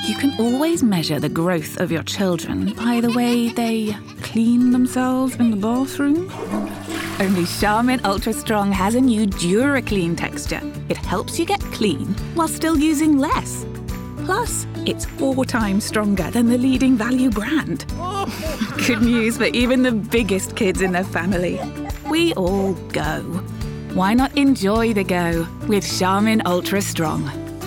You can always measure the growth of your children by the way they clean themselves in the bathroom. Only Charmin Ultra Strong has a new DuraClean texture. It helps you get clean while still using less. Plus, it's 4 times stronger than the leading value brand. Good news for even the biggest kids in the family. We all go. Why not enjoy the go with Charmin Ultra Strong?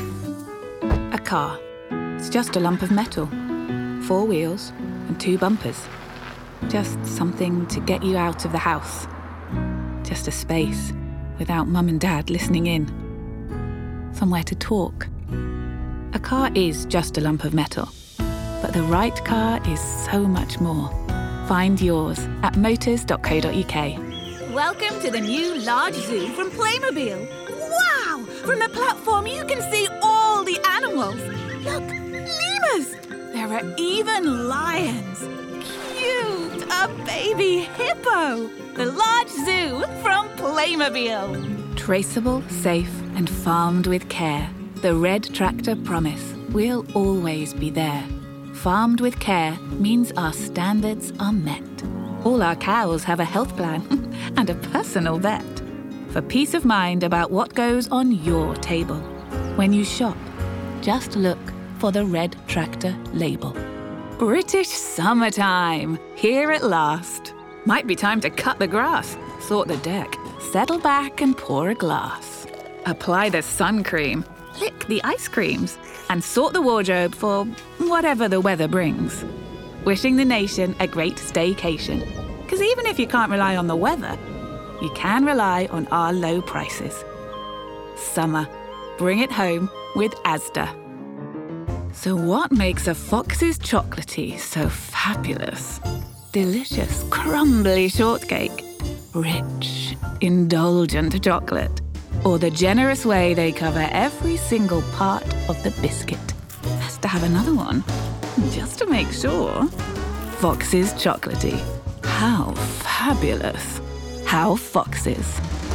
A car. It's just a lump of metal. 4 wheels and 2 bumpers. Just something to get you out of the house. Just a space without Mum and Dad listening in. Somewhere to talk. A car is just a lump of metal, but the right car is so much more. Find yours at motors.co.uk. Welcome to the new large zoo from Playmobil. Wow! From the platform you can see all the animals. Look, lemurs! There are even lions. Cute! A baby hippo! The large zoo from Playmobil. Traceable, safe and farmed with care. The Red Tractor promise we'll always be there. Farmed with care means our standards are met. All our cows have a health plan and a personal vet. For peace of mind about what goes on your table. When you shop, just look for the Red Tractor label. British summertime, here at last. Might be time to cut the grass, sort the deck, settle back and pour a glass. Apply the sun cream, lick the ice creams, and sort the wardrobe for whatever the weather brings. Wishing the nation a great staycation. Because even if you can't rely on the weather, you can rely on our low prices. Summer, bring it home with Asda. So what makes a Fox's Chocolatey so fabulous? Delicious, crumbly shortcake. Rich, indulgent chocolate. Or the generous way they cover every single part of the biscuit. Has to have another one, just to make sure. Fox's Chocolatey. How fabulous. How Fox's.